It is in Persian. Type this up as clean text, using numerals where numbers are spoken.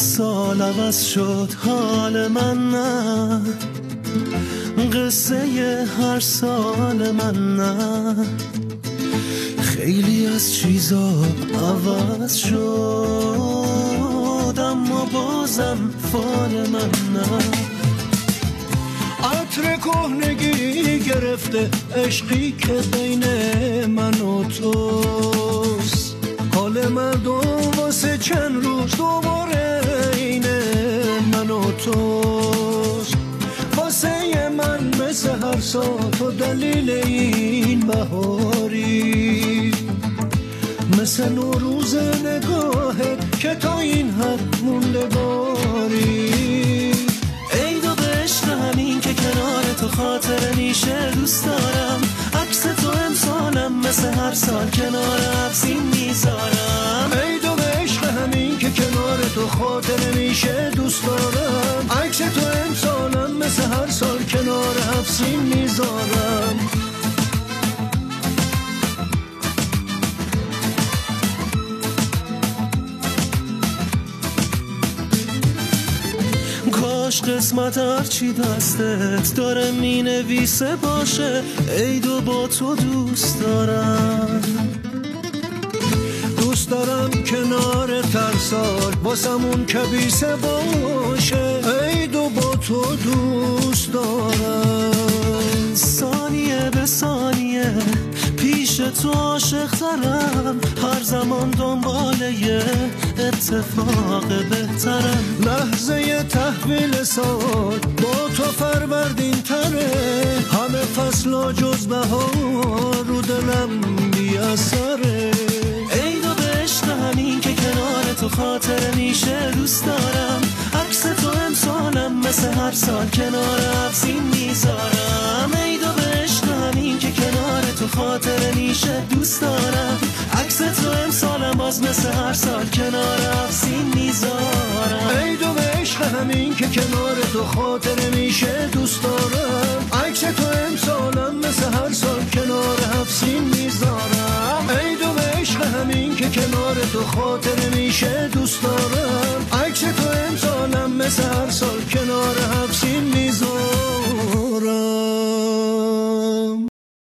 سال عوض شد حال من نه، قصه هر سال من نه، خیلی از چیزا عوض شد اما بازم فال من نه. عطر کهنگی گرفته عشقی که بین من و توست، حال مردم واسه چند روز دوباره این من و توست. واسه من مثل هر سال تو دلیل این بهاری، مثل نوروز نگاهت که تا این حد موندگاری. همین که کنار تو خاطر میشه دوست دارم، عکس تو امسالم مثل هر سال کنار حفظین میذارم. ای دو عشق همین که کنار تو خاطر میشه دوست دارم، عکس تو امسالم مثل هر سال کنار حفظین میذارم. قسمت هرچی دستت داره می نویسه باشه، ای دو با تو دوست دارم. دوست دارم کنار ترسال واسمون کبیسه باشه، ای دو با تو دوست دارم. ثانیه به ثانیه پیش تو عاشق ترم، هر زمان دنباله یه اتفاق بهترم. لحظه تحویل سال با تو فروردین تره، همه فصل جز بهار رو دلم بی اثره. ای دو به عشق همین که کنار تو خاطر میشه دوست دارم، عکس تو امسالم مثل هر سال کنار حفظین میذارم. ای دو به عشق همین که کنار تو خاطر میشه دوست دارم، عکس تو امسالم باز مثل هر سال کنار حفظین میذارم. ای دو به عشق همین که کنار تو خاطر میشه دوست دارم، عکس تو امسالم مثل هر سال کنار حفظین میذارم. ای دو به عشق همین که کنار تو خاطر میشه دوست دارم، عکس تو امسالم مثل هر سال کنار حفظین